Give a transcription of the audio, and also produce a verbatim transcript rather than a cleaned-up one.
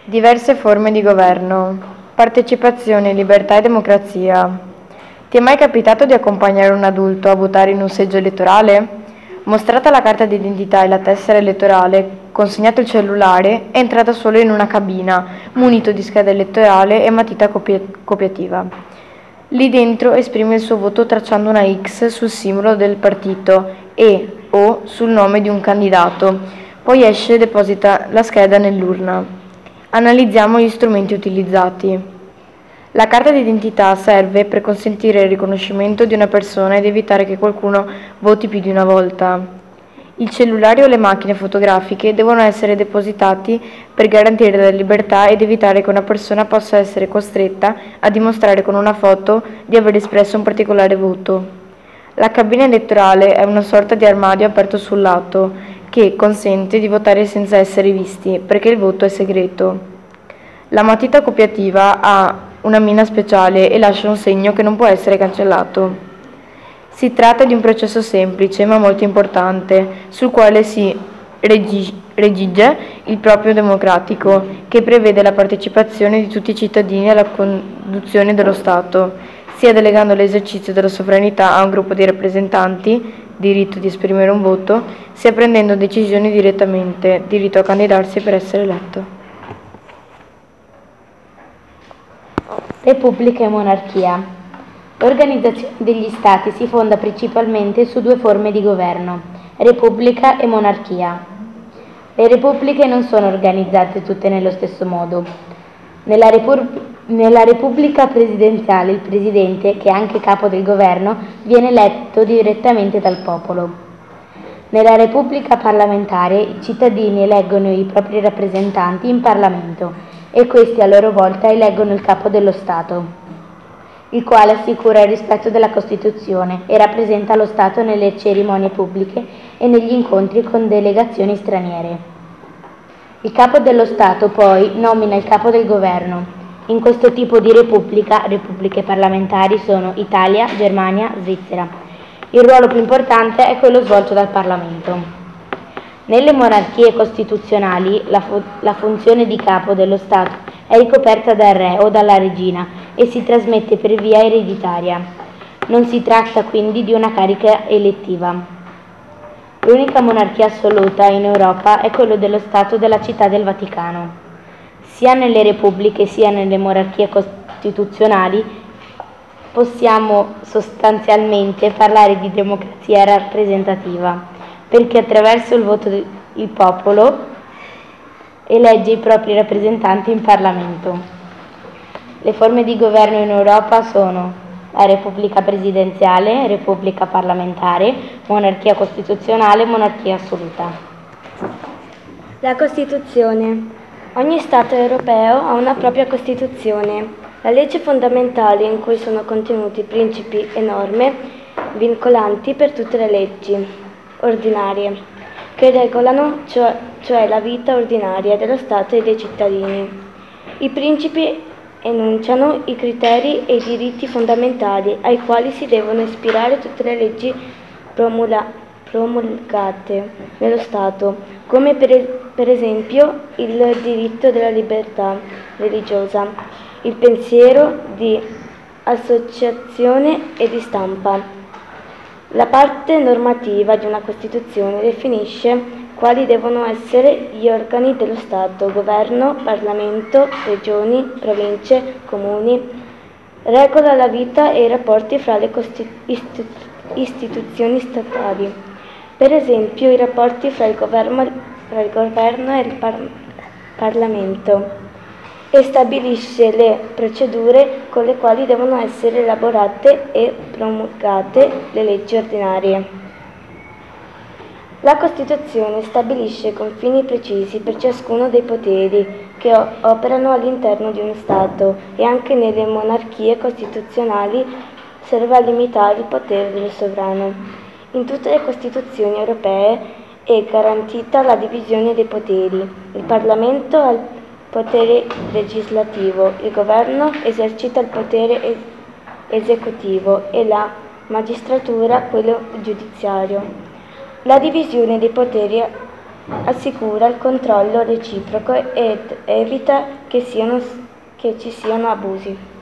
Diverse forme di governo. Partecipazione, libertà e democrazia. Ti è mai capitato di accompagnare un adulto a votare in un seggio elettorale? Mostrata la carta d'identità e la tessera elettorale, consegnato il cellulare, è entrata solo in una cabina, munito di scheda elettorale e matita copi- copiativa. Lì dentro esprime il suo voto tracciando una X sul simbolo del partito e o sul nome di un candidato. Poi esce e deposita la scheda nell'urna. Analizziamo gli strumenti utilizzati. La carta d'identità serve per consentire il riconoscimento di una persona ed evitare che qualcuno voti più di una volta. Il cellulare o le macchine fotografiche devono essere depositati per garantire la libertà ed evitare che una persona possa essere costretta a dimostrare con una foto di aver espresso un particolare voto. La cabina elettorale è una sorta di armadio aperto sul lato che consente di votare senza essere visti, perché il voto è segreto. La matita copiativa ha una mina speciale e lascia un segno che non può essere cancellato. Si tratta di un processo semplice ma molto importante, sul quale si regi- redige il proprio democratico, che prevede la partecipazione di tutti i cittadini alla conduzione dello Stato, sia delegando l'esercizio della sovranità a un gruppo di rappresentanti, diritto di esprimere un voto, sia prendendo decisioni direttamente, diritto a candidarsi per essere eletto. Repubblica e monarchia. L'organizzazione degli Stati si fonda principalmente su due forme di governo, repubblica e monarchia. Le repubbliche non sono organizzate tutte nello stesso modo. Nella, Repub- nella Repubblica presidenziale il presidente, che è anche capo del governo, viene eletto direttamente dal popolo. Nella Repubblica parlamentare i cittadini eleggono i propri rappresentanti in Parlamento e questi a loro volta eleggono il capo dello Stato, il quale assicura il rispetto della Costituzione e rappresenta lo Stato nelle cerimonie pubbliche e negli incontri con delegazioni straniere. Il capo dello Stato poi nomina il capo del governo. In questo tipo di repubblica, repubbliche parlamentari sono Italia, Germania, Svizzera. Il ruolo più importante è quello svolto dal Parlamento. Nelle monarchie costituzionali la, fu- la funzione di capo dello Stato è ricoperta dal re o dalla regina e si trasmette per via ereditaria. Non si tratta quindi di una carica elettiva. L'unica monarchia assoluta in Europa è quello dello Stato della Città del Vaticano. Sia nelle repubbliche sia nelle monarchie costituzionali possiamo sostanzialmente parlare di democrazia rappresentativa, perché attraverso il voto il popolo elegge i propri rappresentanti in Parlamento. Le forme di governo in Europa sono la Repubblica presidenziale, Repubblica parlamentare, monarchia costituzionale, monarchia assoluta. La Costituzione. Ogni Stato europeo ha una propria Costituzione, la legge fondamentale in cui sono contenuti principi e norme vincolanti per tutte le leggi ordinarie, che regolano cioè, cioè la vita ordinaria dello Stato e dei cittadini. I principi enunciano i criteri e i diritti fondamentali ai quali si devono ispirare tutte le leggi promula- promulgate nello Stato, come per, per esempio il diritto della libertà religiosa, il pensiero di associazione e di stampa. La parte normativa di una Costituzione definisce quali devono essere gli organi dello Stato, governo, Parlamento, regioni, province, comuni, regola la vita e i rapporti fra le costi- istu- istituzioni statali, per esempio i rapporti fra il governo, fra il governo e il par- Parlamento, e stabilisce le procedure con le quali devono essere elaborate e promulgate le leggi ordinarie. La Costituzione stabilisce confini precisi per ciascuno dei poteri che operano all'interno di uno Stato e anche nelle monarchie costituzionali serve a limitare il potere del sovrano. In tutte le Costituzioni europee è garantita la divisione dei poteri. Il Parlamento ha il potere legislativo, il governo esercita il potere es- esecutivo e la magistratura quello giudiziario. La divisione dei poteri assicura il controllo reciproco ed evita che, siano, che ci siano abusi.